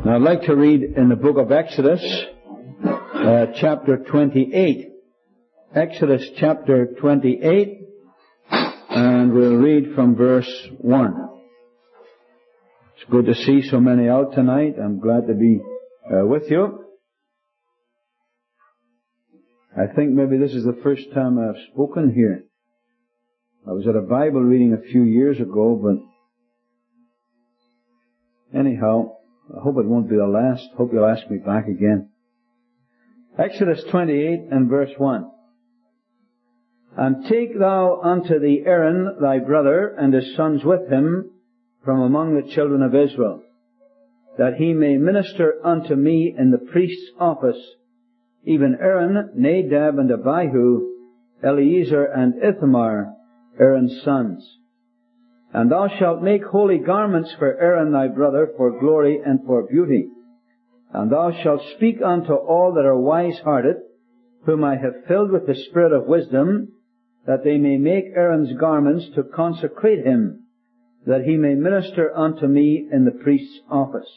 Now I'd like to read in the book of Exodus, chapter 28. Exodus chapter 28, and we'll read from verse 1. It's good to see so many out tonight. I'm glad to be with you. I think maybe this is the first time I've spoken here. I was at a Bible reading a few years ago, but anyhow, I hope it won't be the last. Hope you'll ask me back again. Exodus 28 and verse 1. And take thou unto thee Aaron thy brother and his sons with him from among the children of Israel, that he may minister unto me in the priest's office, even Aaron, Nadab, and Abihu, Eleazar, and Ithamar, Aaron's sons. And thou shalt make holy garments for Aaron thy brother for glory and for beauty. And thou shalt speak unto all that are wise-hearted, whom I have filled with the spirit of wisdom, that they may make Aaron's garments to consecrate him, that he may minister unto me in the priest's office.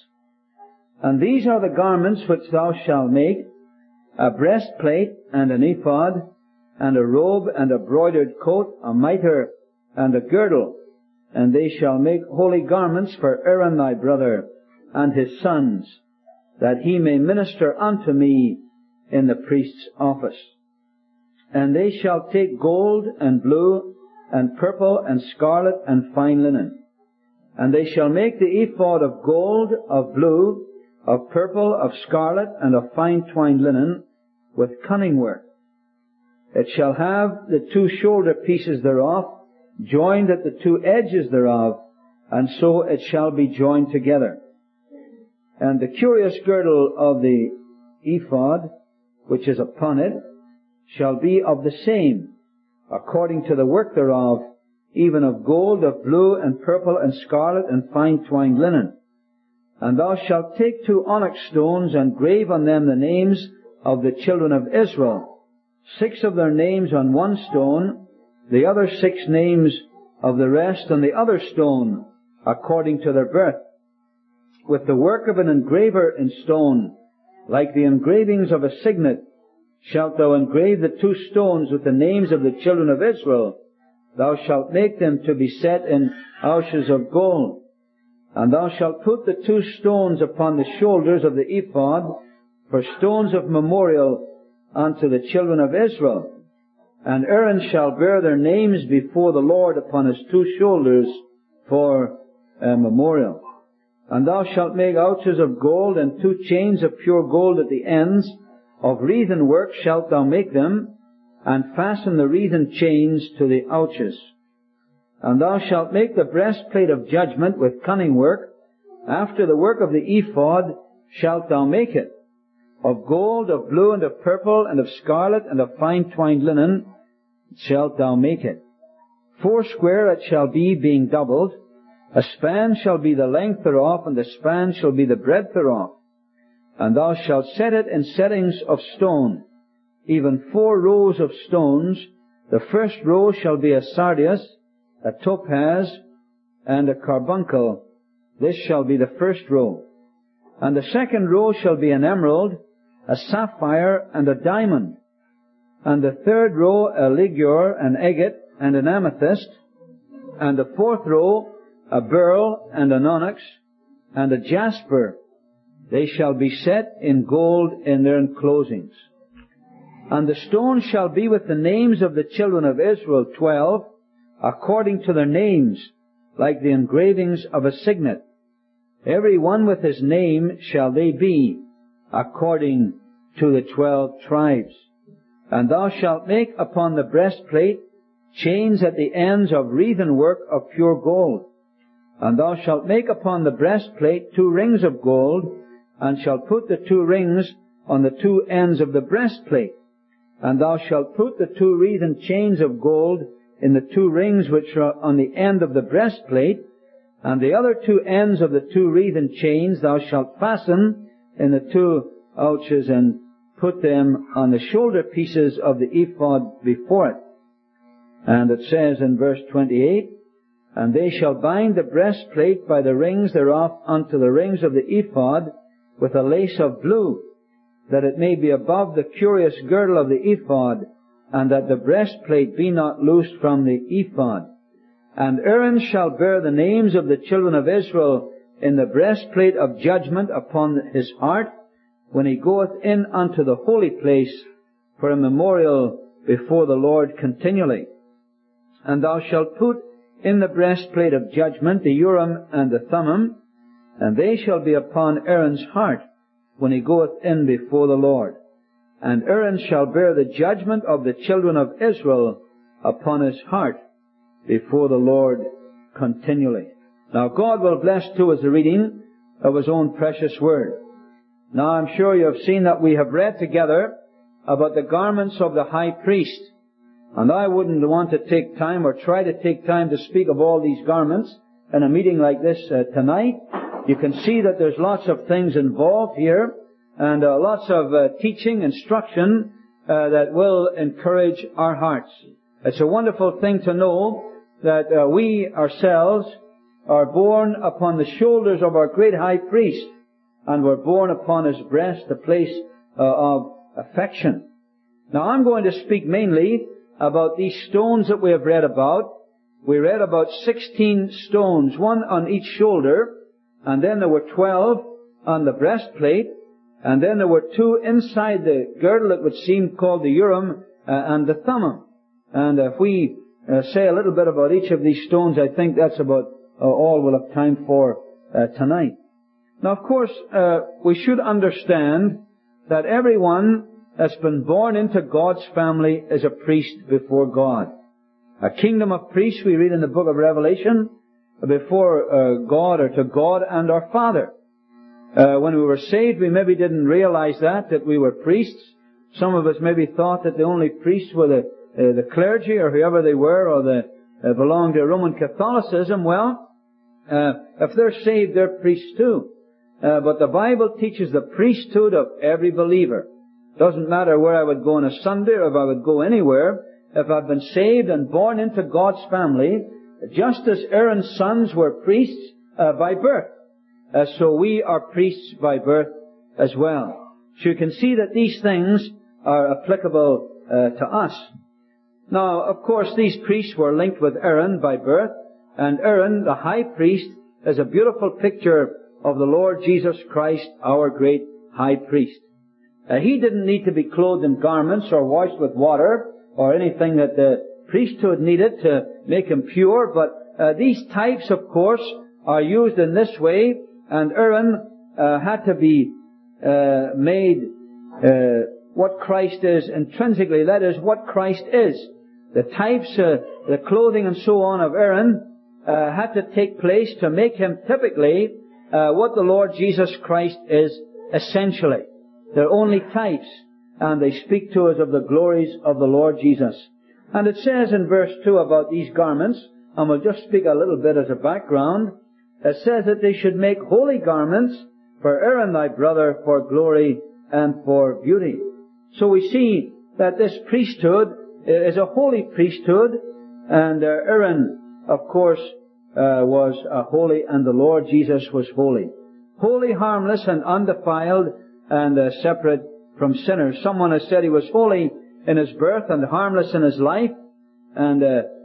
And these are the garments which thou shalt make: a breastplate, and an ephod, and a robe, and a broidered coat, a mitre, and a girdle. And they shall make holy garments for Aaron thy brother and his sons, that he may minister unto me in the priest's office. And they shall take gold, and blue, and purple, and scarlet, and fine linen. And they shall make the ephod of gold, of blue, of purple, of scarlet, and of fine twined linen, with cunning work. It shall have the two shoulder pieces thereof, joined at the two edges thereof, and so it shall be joined together. And the curious girdle of the ephod, which is upon it, shall be of the same, according to the work thereof, even of gold, of blue, and purple, and scarlet, and fine twined linen. And thou shalt take 2 onyx stones, and grave on them the names of the children of Israel, 6 of their names on one stone, the other 6 names of the rest on the other stone, according to their birth. With the work of an engraver in stone, like the engravings of a signet, shalt thou engrave the 2 stones with the names of the children of Israel. Thou shalt make them to be set in ouches of gold. And thou shalt put the 2 stones upon the shoulders of the ephod for stones of memorial unto the children of Israel. And Aaron shall bear their names before the Lord upon his 2 shoulders for a memorial. And thou shalt make ouches of gold, and 2 chains of pure gold at the ends. Of wreathen work shalt thou make them, and fasten the wreathen chains to the ouches. And thou shalt make the breastplate of judgment with cunning work. After the work of the ephod shalt thou make it. Of gold, of blue, and of purple, and of scarlet, and of fine twined linen shalt thou make it. 4 square it shall be, being doubled. A span shall be the length thereof, and the span shall be the breadth thereof. And thou shalt set it in settings of stone, even 4 rows of stones. The first row shall be a sardius, a topaz, and a carbuncle. This shall be the first row. And the second row shall be an emerald, a sapphire, and a diamond. And the third row a ligure, an agate, and an amethyst. And the 4th row a beryl, and an onyx, and a jasper. They shall be set in gold in their enclosings. And the stones shall be with the names of the children of Israel, 12, according to their names, like the engravings of a signet. Every one with his name shall they be, according to the 12 tribes. And thou shalt make upon the breastplate chains at the ends of wreathen work of pure gold. And thou shalt make upon the breastplate 2 rings of gold, and shalt put the 2 rings on the 2 ends of the breastplate. And thou shalt put the 2 wreathen chains of gold in the 2 rings which are on the end of the breastplate, and the other 2 ends of the 2 wreathen chains thou shalt fasten in the 2 ouches, and put them on the shoulder pieces of the ephod before it. And it says in verse 28, And they shall bind the breastplate by the rings thereof unto the rings of the ephod, with a lace of blue, that it may be above the curious girdle of the ephod, and that the breastplate be not loosed from the ephod. And Aaron shall bear the names of the children of Israel in the breastplate of judgment upon his heart, when he goeth in unto the holy place for a memorial before the Lord continually. And thou shalt put in the breastplate of judgment the Urim and the Thummim, and they shall be upon Aaron's heart when he goeth in before the Lord. And Aaron shall bear the judgment of the children of Israel upon his heart before the Lord continually. Now God will bless to us the reading of His own precious Word. Now I'm sure you have seen that we have read together about the garments of the high priest. And I wouldn't want to take time or try to take time to speak of all these garments in a meeting like this tonight. You can see that there's lots of things involved here and lots of teaching, instruction that will encourage our hearts. It's a wonderful thing to know that we ourselves are born upon the shoulders of our great high priest, and we're born upon his breast, a place of affection. Now I'm going to speak mainly about these stones that we have read about. We read about 16 stones, one on each shoulder, and then there were 12 on the breastplate, and then there were 2 inside the girdle, it would seem, called the Urim and the Thummim. And if we say a little bit about each of these stones, I think that's about all we'll have time for tonight. Now, of course, we should understand that everyone that's been born into God's family is a priest before God. A kingdom of priests, we read in the book of Revelation, before God, or to God and our Father. When we were saved, we maybe didn't realize that we were priests. Some of us maybe thought that the only priests were the clergy, or whoever they were, or belonged to Roman Catholicism. Well, if they're saved, they're priests too. But the Bible teaches the priesthood of every believer. Doesn't matter where I would go on a Sunday, or if I would go anywhere. If I've been saved and born into God's family, just as Aaron's sons were priests by birth, so we are priests by birth as well. So you can see that these things are applicable to us. Now, of course, these priests were linked with Aaron by birth, and Aaron, the high priest, is a beautiful picture of the Lord Jesus Christ, our great high priest. He didn't need to be clothed in garments or washed with water or anything that the priesthood needed to make him pure, but these types, of course, are used in this way, and Aaron had to be made what Christ is intrinsically, that is, what Christ is. The types, the clothing and so on of Aaron had to take place to make him typically what the Lord Jesus Christ is essentially. They're only types, and they speak to us of the glories of the Lord Jesus. And it says in verse 2 about these garments, and we'll just speak a little bit as a background, it says that they should make holy garments for Aaron thy brother for glory and for beauty. So we see that this priesthood is a holy priesthood, and Aaron, of course, was holy, and the Lord Jesus was holy. Holy, harmless, and undefiled, and separate from sinners. Someone has said he was holy in his birth, and harmless in his life, and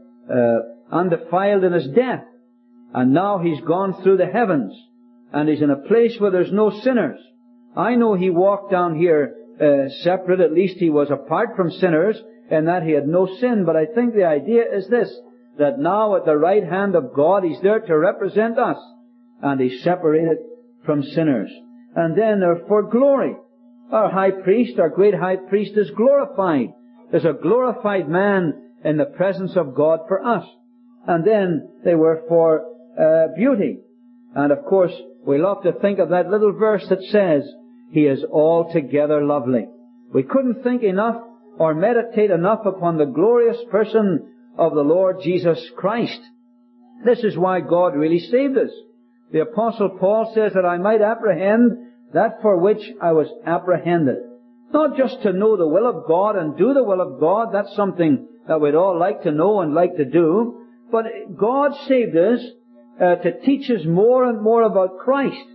undefiled in his death. And now he's gone through the heavens, and he's in a place where there's no sinners. I know he walked down here separate, at least he was apart from sinners, in that he had no sin. But I think the idea is this, that now at the right hand of God, he's there to represent us, and he's separated from sinners. And then for glory. Our high priest, our great high priest, is glorified. There's a glorified man in the presence of God for us. And then they were for beauty. And of course, we love to think of that little verse that says, He is altogether lovely. We couldn't think enough or meditate enough upon the glorious person of the Lord Jesus Christ. This is why God really saved us. The Apostle Paul says that I might apprehend that for which I was apprehended. Not just to know the will of God and do the will of God, that's something that we'd all like to know and like to do, but God saved us to teach us more and more about Christ,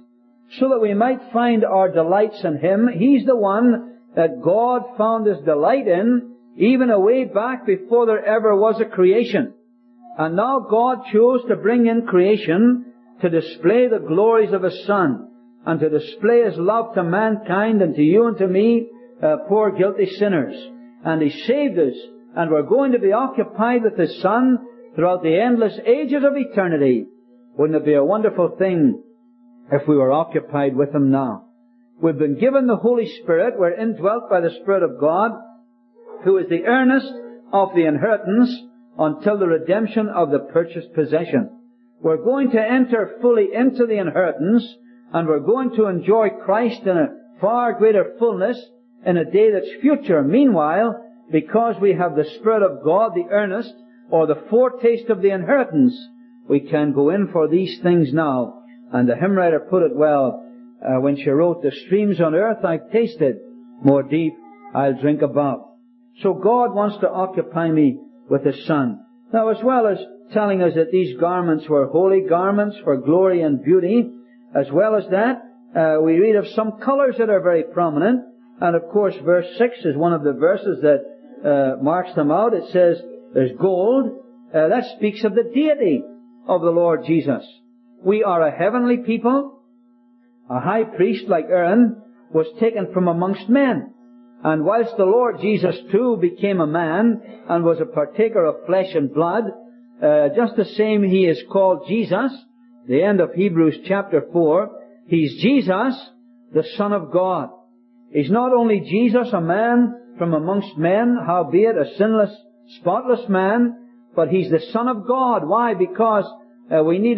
so that we might find our delights in Him. He's the one that God found His delight in, even away back before there ever was a creation. And now God chose to bring in creation to display the glories of His Son, and to display His love to mankind and to you and to me, poor guilty sinners. And He saved us, and we're going to be occupied with His Son throughout the endless ages of eternity. Wouldn't it be a wonderful thing if we were occupied with Him now? We've been given the Holy Spirit. We're indwelt by the Spirit of God, who is the earnest of the inheritance until the redemption of the purchased possession. We're going to enter fully into the inheritance, and we're going to enjoy Christ in a far greater fullness in a day that's future. Meanwhile, because we have the Spirit of God, the earnest, or the foretaste of the inheritance, we can go in for these things now. And the hymn writer put it well when she wrote, "The streams on earth I've tasted, more deep I'll drink above." So God wants to occupy me with His Son. Now, as well as telling us that these garments were holy garments for glory and beauty, as well as that, we read of some colors that are very prominent. And of course, verse 6 is one of the verses that marks them out. It says, there's gold. That speaks of the deity of the Lord Jesus. We are a heavenly people. A high priest like Aaron was taken from amongst men. And whilst the Lord Jesus too became a man and was a partaker of flesh and blood, just the same He is called Jesus. The end of Hebrews chapter 4. He's Jesus, the Son of God. He's not only Jesus, a man from amongst men, howbeit a sinless, spotless man, but He's the Son of God. Why? Because we need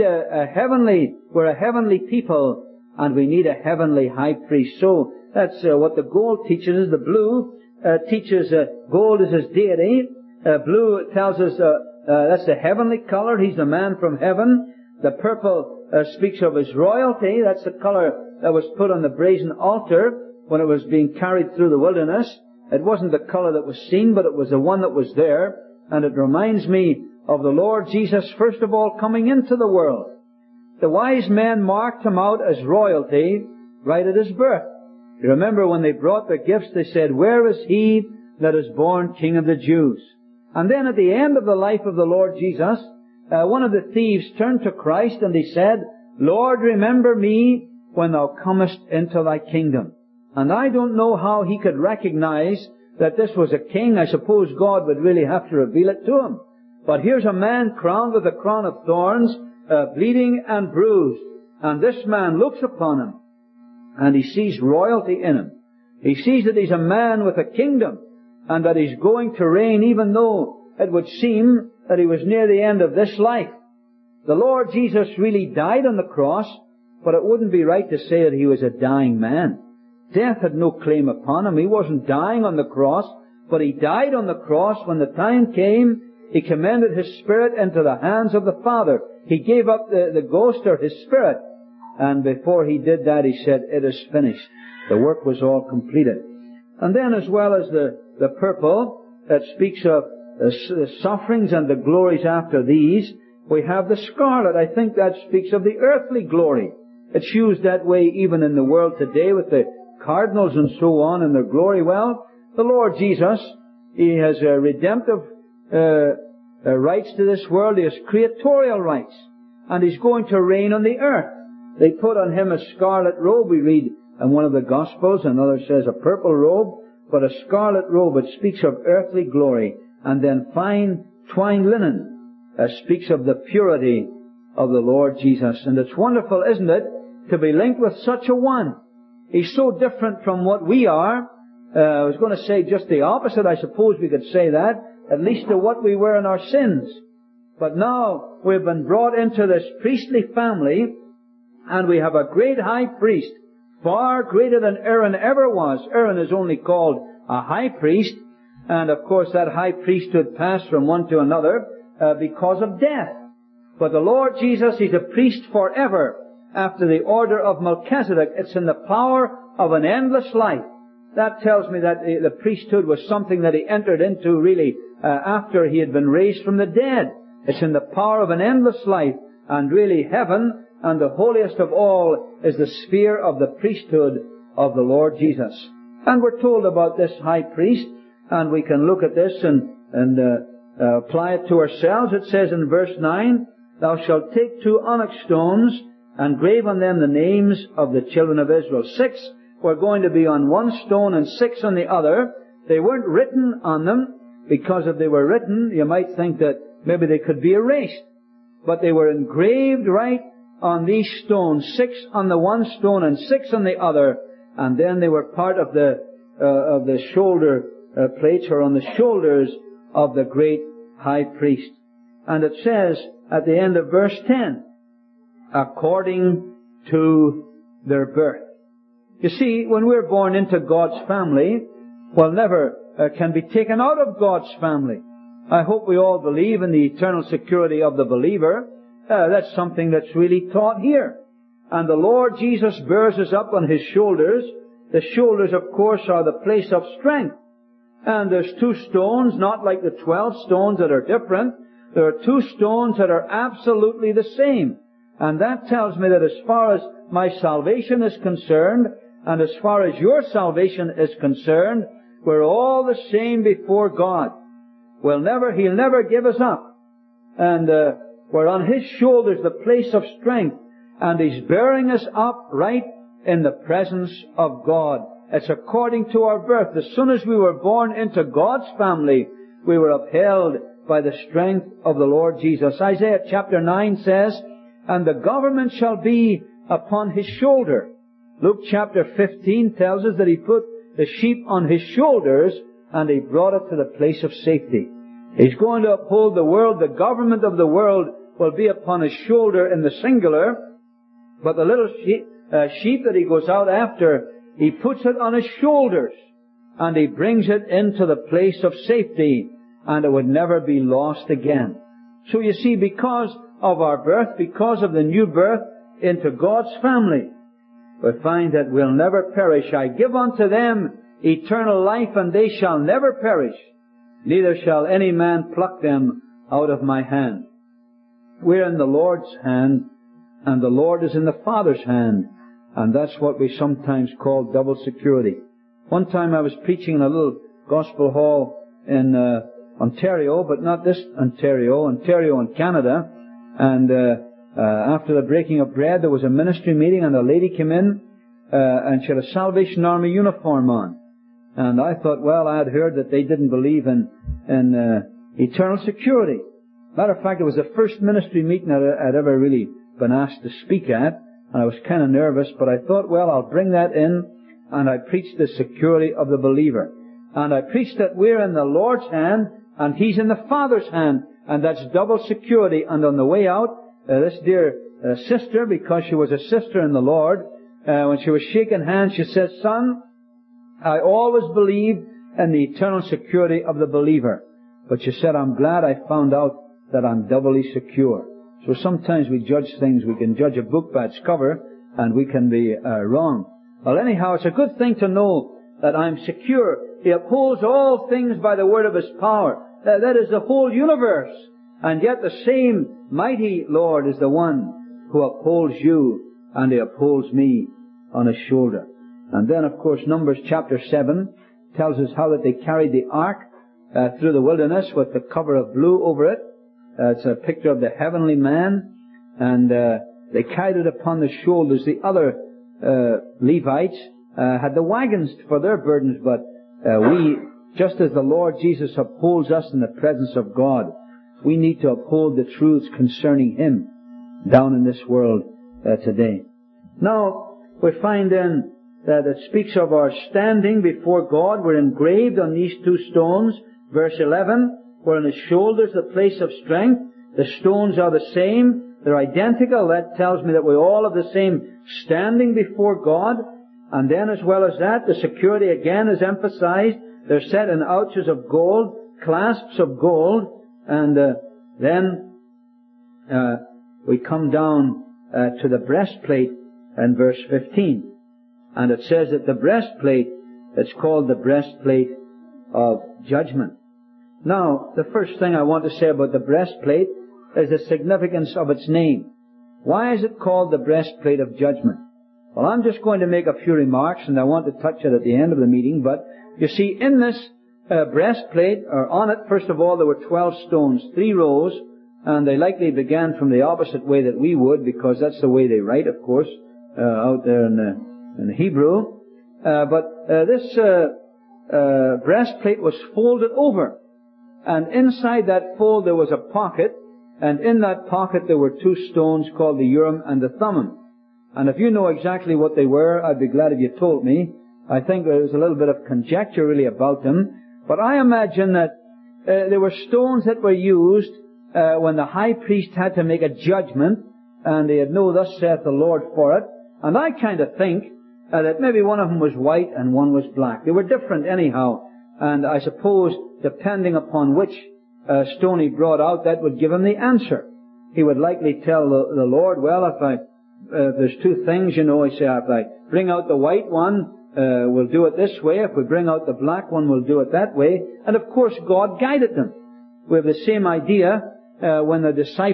we're a heavenly people, and we need a heavenly high priest. So that's what the gold teaches us. The blue teaches gold is His deity. Blue tells us that's the heavenly color. He's the man from heaven. The purple speaks of His royalty. That's the color that was put on the brazen altar when it was being carried through the wilderness. It wasn't the color that was seen, but it was the one that was there. And it reminds me of the Lord Jesus, first of all, coming into the world. The wise men marked Him out as royalty right at His birth. You remember when they brought their gifts, they said, "Where is He that is born King of the Jews?" And then at the end of the life of the Lord Jesus, one of the thieves turned to Christ and he said, "Lord, remember me when Thou comest into Thy kingdom." And I don't know how he could recognize that this was a king. I suppose God would really have to reveal it to him. But here's a man crowned with a crown of thorns, bleeding and bruised. And this man looks upon him, and he sees royalty in him. He sees that he's a man with a kingdom, and that he's going to reign, even though it would seem that he was near the end of this life. The Lord Jesus really died on the cross, but it wouldn't be right to say that He was a dying man. Death had no claim upon Him. He wasn't dying on the cross, but He died on the cross. When the time came, He commended His Spirit into the hands of the Father. He gave up the ghost, or His Spirit. And before He did that, He said, "It is finished." The work was all completed. And then, as well as the purple that speaks of the sufferings and the glories after these, we have the scarlet. I think that speaks of the earthly glory. It's used that way even in the world today with the cardinals and so on and their glory. Well, the Lord Jesus, He has redemptive rights to this world. He has creatorial rights. And He's going to reign on the earth. They put on Him a scarlet robe, we read in one of the Gospels. Another says a purple robe, but a scarlet robe, it speaks of earthly glory. And then fine twined linen speaks of the purity of the Lord Jesus. And it's wonderful, isn't it, to be linked with such a one. He's so different from what we are. I was going to say just the opposite. I suppose we could say that, at least to what we were in our sins. But now we've been brought into this priestly family, and we have a great high priest, far greater than Aaron ever was. Aaron is only called a high priest, and of course that high priesthood passed from one to another because of death. But the Lord Jesus, He's a priest forever, after the order of Melchizedek. It's in the power of an endless life. That tells me that the priesthood was something that He entered into really after He had been raised from the dead. It's in the power of an endless life, and really heaven and the holiest of all is the sphere of the priesthood of the Lord Jesus. And we're told about this high priest, and we can look at this and apply it to ourselves. It says in verse 9, "Thou shalt take 2 onyx stones and grave on them the names of the children of Israel." 6 were going to be on one stone and 6 on the other. They weren't written on them, because if they were written, you might think that maybe they could be erased. But they were engraved right on these stones, 6 on the one stone and 6 on the other, and then they were part of the shoulder plates, or on the shoulders of the great high priest. And it says at the end of verse 10, according to their birth. You see, when we're born into God's family, we'll never can be taken out of God's family. I hope we all believe in the eternal security of the believer. That's something that's really taught here. And the Lord Jesus bears us up on His shoulders. The shoulders, of course, are the place of strength. And there's 2 stones, not like the 12 stones that are different. There are 2 stones that are absolutely the same. And that tells me that as far as my salvation is concerned, and as far as your salvation is concerned, we're all the same before God. He'll never give us up. And we're on His shoulders, the place of strength. And He's bearing us up right in the presence of God. It's according to our birth. As soon as we were born into God's family, we were upheld by the strength of the Lord Jesus. Isaiah chapter 9 says, "And the government shall be upon His shoulder." Luke chapter 15 tells us that He put the sheep on His shoulders and He brought it to the place of safety. He's going to uphold the world. The government of the world will be upon His shoulder in the singular. But the little sheep that He goes out after, He puts it on His shoulders and He brings it into the place of safety, and it would never be lost again. So you see, because of our birth, because of the new birth into God's family, we find that we'll never perish. "I give unto them eternal life, and they shall never perish, neither shall any man pluck them out of my hand." We're in the Lord's hand, and the Lord is in the Father's hand. And that's what we sometimes call double security. One time I was preaching in a little gospel hall in Ontario, but not this Ontario in Canada. And after the breaking of bread, there was a ministry meeting, and a lady came in, and she had a Salvation Army uniform on. And I thought, well, I had heard that they didn't believe in eternal security. Matter of fact, it was the first ministry meeting that I'd ever really been asked to speak at. And I was kind of nervous, but I thought, well, I'll bring that in, and I preached the security of the believer. And I preached that we're in the Lord's hand, and He's in the Father's hand, and that's double security. And on the way out, this dear sister, because she was a sister in the Lord, when she was shaking hands, she said, "Son, I always believed in the eternal security of the believer. But she said, I'm glad I found out that I'm doubly secure." So sometimes we judge things. We can judge a book by its cover, and we can be wrong. Well, anyhow, it's a good thing to know that I'm secure. He upholds all things by the word of His power. That is the whole universe. And yet the same mighty Lord is the one who upholds you, and He upholds me on His shoulder. And then, of course, Numbers chapter 7 tells us how that they carried the ark through the wilderness with the cover of blue over it. It's a picture of the heavenly man, and they carried it upon the shoulders. The other Levites had the wagons for their burdens, but we, just as the Lord Jesus upholds us in the presence of God, we need to uphold the truths concerning Him down in this world today. Now, we find then that it speaks of our standing before God. We're engraved on these 2 stones. Verse 11, we're on His shoulders, the place of strength. The stones are the same. They're identical. That tells me that we all have the same standing before God. And then as well as that, the security again is emphasized. They're set in ouches of gold, clasps of gold. And then we come down to the breastplate in verse 15. And it says that the breastplate, it's called the breastplate of judgment. Now, the first thing I want to say about the breastplate is the significance of its name. Why is it called the breastplate of judgment? Well, I'm just going to make a few remarks, and I want to touch it at the end of the meeting. But you see, in this breastplate, or on it, first of all, there were 12 stones, 3 rows, and they likely began from the opposite way that we would, because that's the way they write, of course, out there in the Hebrew. But this breastplate was folded over, and inside that fold there was a pocket, and in that pocket there were 2 stones called the Urim and the Thummim. And if you know exactly what they were, I'd be glad if you told me. I think there was a little bit of conjecture really about them. But I imagine that there were stones that were used when the high priest had to make a judgment, and they had no thus saith the Lord for it. And I kind of think that maybe one of them was white and one was black. They were different anyhow. And I suppose, depending upon which stone he brought out, that would give him the answer. He would likely tell the Lord, well, if there's 2 things, you know, I say, if I bring out the white one, we'll do it this way. If we bring out the black one, we'll do it that way. And of course, God guided them. We have the same idea when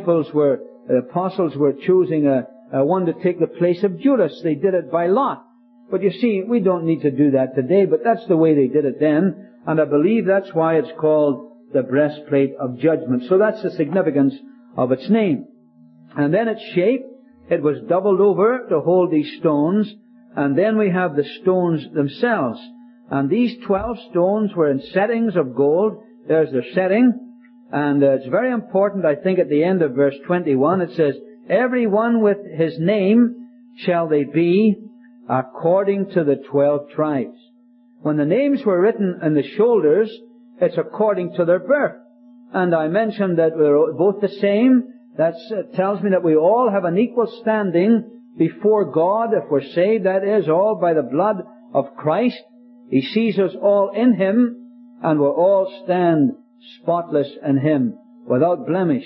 the apostles were choosing one to take the place of Judas. They did it by lot. But you see, we don't need to do that today, but that's the way they did it then. And I believe that's why it's called the breastplate of judgment. So that's the significance of its name. And then its shape, it was doubled over to hold these stones. And then we have the stones themselves. And these 12 stones were in settings of gold. There's their setting. And it's very important, I think, at the end of verse 21, it says, every one with his name shall they be according to the 12 tribes. When the names were written in the shoulders, it's according to their birth. And I mentioned that we're both the same. That tells me that we all have an equal standing before God, if we're saved, that is, all by the blood of Christ. He sees us all in Him, and we'll all stand spotless in Him, without blemish.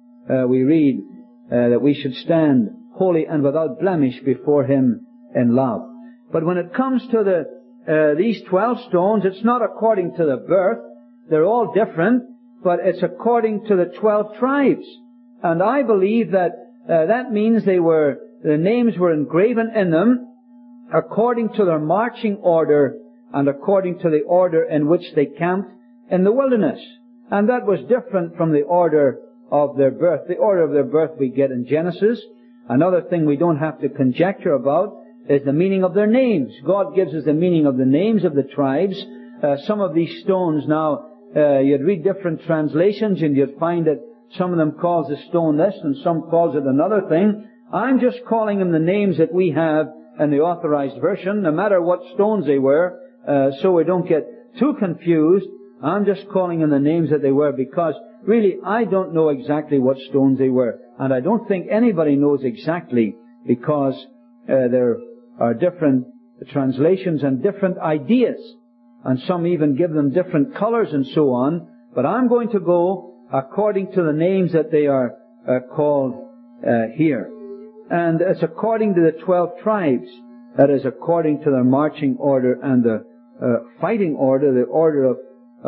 We read that we should stand holy and without blemish before Him in love. But when it comes to these 12 stones, it's not according to the birth. They're all different, but it's according to the 12 tribes. And I believe that that means the names were engraven in them according to their marching order and according to the order in which they camped in the wilderness. And that was different from the order of their birth. The order of their birth we get in Genesis. Another thing we don't have to conjecture about is the meaning of their names. God gives us the meaning of the names of the tribes. Some of these stones now, you'd read different translations and you'd find that some of them calls the stone this and some calls it another thing. I'm just calling them the names that we have in the Authorized Version, no matter what stones they were, so we don't get too confused. I'm just calling them the names that they were because really I don't know exactly what stones they were. And I don't think anybody knows exactly because there are different translations and different ideas. And some even give them different colors and so on. But I'm going to go according to the names that they are called here. And it's according to the 12 tribes. That is according to their marching order and the fighting order, the order of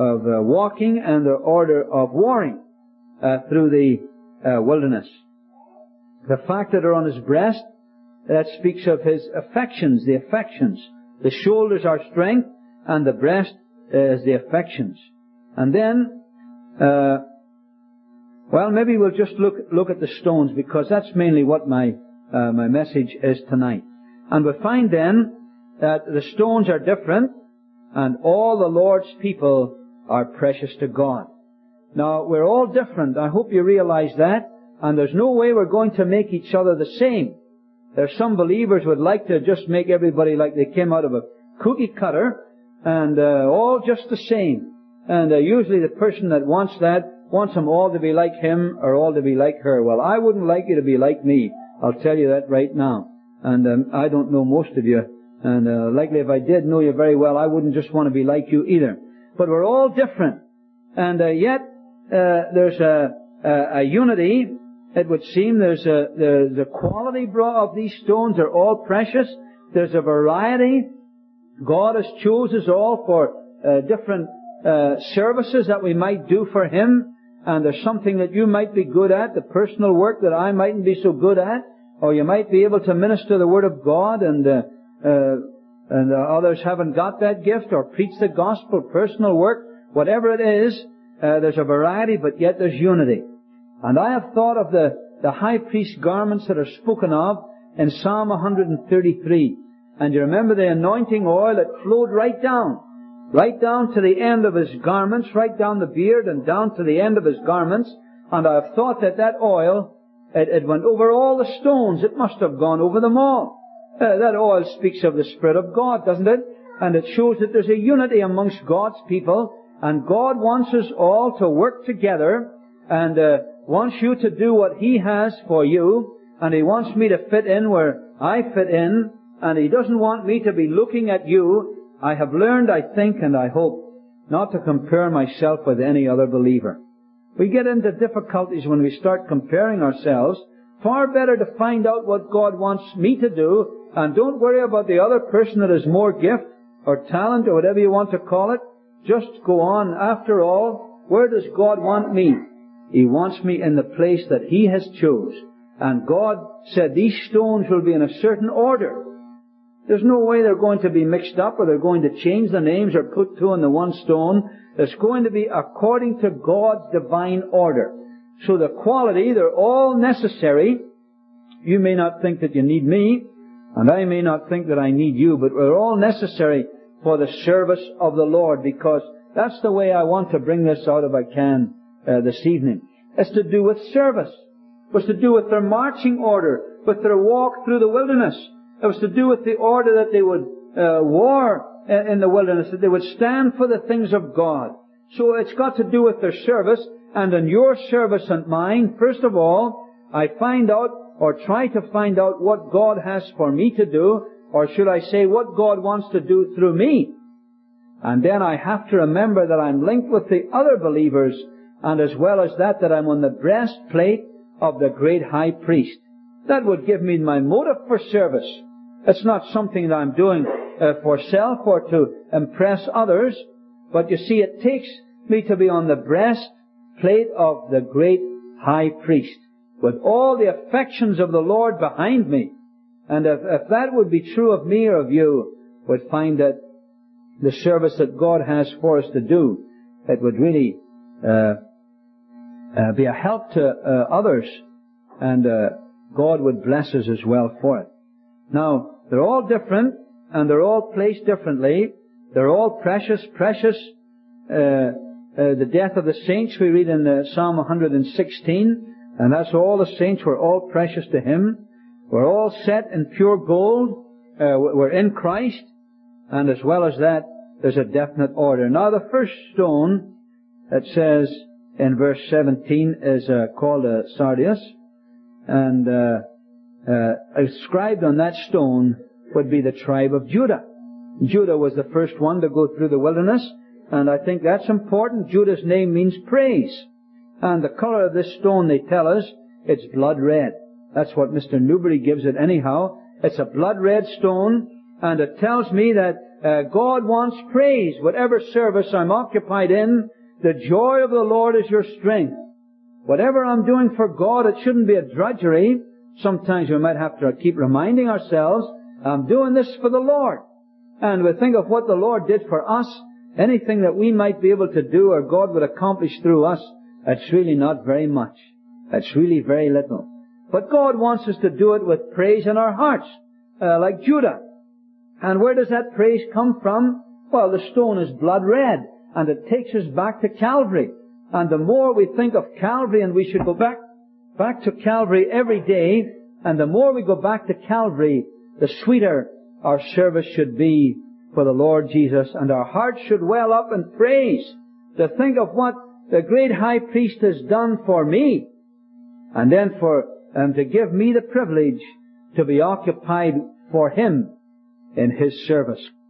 walking and the order of warring through the wilderness. The fact that they're on his breast, that speaks of his affections, the affections. The shoulders are strength and the breast is the affections. And then, well, maybe we'll just look at the stones because that's mainly what my message is tonight. And we'll find then that the stones are different and all the Lord's people are precious to God. Now, we're all different. I hope you realize that. And there's no way we're going to make each other the same. There's some believers who would like to just make everybody like they came out of a cookie cutter and all just the same. And usually the person that wants that wants them all to be like him or all to be like her. Well, I wouldn't like you to be like me. I'll tell you that right now. And I don't know most of you. And likely if I did know you very well, I wouldn't just want to be like you either. But we're all different. And yet there's a unity. It would seem there's a quality of these stones. They're all precious. There's a variety. God has chosen us all for different services that we might do for Him. And there's something that you might be good at, the personal work that I mightn't be so good at. or you might be able to minister the Word of God, and others haven't got that gift, or preach the gospel, personal work, whatever it is. There's a variety, but yet there's unity. And I have thought of the high priest garments that are spoken of in Psalm 133. And you remember the anointing oil that flowed right down to the end of his garments, right down the beard and down to the end of his garments. And I have thought that oil, it went over all the stones. It must have gone over them all. That oil speaks of the Spirit of God, doesn't it? And it shows that there's a unity amongst God's people, and God wants us all to work together, and wants you to do what He has for you, and He wants me to fit in where I fit in, and He doesn't want me to be looking at you. I have learned, I think, and I hope, not to compare myself with any other believer. We get into difficulties when we start comparing ourselves. Far better to find out what God wants me to do, and don't worry about the other person that has more gift or talent or whatever you want to call it. Just go on. After all, where does God want me? He wants me in the place that He has chose. And God said these stones will be in a certain order. There's no way they're going to be mixed up, or they're going to change the names or put two on the one stone. It's going to be according to God's divine order. So the quality, they're all necessary. You may not think that you need me, and I may not think that I need you, but we're all necessary for the service of the Lord, because that's the way I want to bring this out if I can this evening. It's to do with service. It was to do with their marching order, with their walk through the wilderness. It was to do with the order that they would war in the wilderness, that they would stand for the things of God. So it's got to do with their service, and in your service and mine, first of all, I find out, or try to find out, what God has for me to do, or should I say, what God wants to do through me. And then I have to remember that I'm linked with the other believers, and as well as that I'm on the breastplate of the great high priest. That would give me my motive for service. It's not something that I'm doing for self or to impress others, but you see, it takes me to be on the breastplate of the great high priest, with all the affections of the Lord behind me. And if that would be true of me or of you, we'd find that the service that God has for us to do, it would really be a help to others, and God would bless us as well for it. Now, they're all different, and they're all placed differently. They're all precious. The death of the saints we read in Psalm 116, and that's all the saints were all precious to Him. We're all set in pure gold. We're in Christ, and as well as that, there's a definite order. Now, the first stone, it says in verse 17, is called sardius, and inscribed on that stone would be the tribe of Judah. Judah was the first one to go through the wilderness, and I think that's important. Judah's name means praise. And the color of this stone, they tell us, it's blood red. That's what Mr. Newbery gives it anyhow. It's a blood red stone, and it tells me that God wants praise. Whatever service I'm occupied in, the joy of the Lord is your strength. Whatever I'm doing for God, it shouldn't be a drudgery. Sometimes we might have to keep reminding ourselves, I'm doing this for the Lord. And we think of what the Lord did for us. Anything that we might be able to do or God would accomplish through us, it's really not very much. It's really very little. But God wants us to do it with praise in our hearts, like Judah. And where does that praise come from? Well, the stone is blood red, and it takes us back to Calvary. And the more we think of Calvary, and we should go back to Calvary every day, and the more we go back to Calvary, the sweeter our service should be for the Lord Jesus, and our hearts should well up in praise to think of what the great high priest has done for me, and then to give me the privilege to be occupied for Him in His service.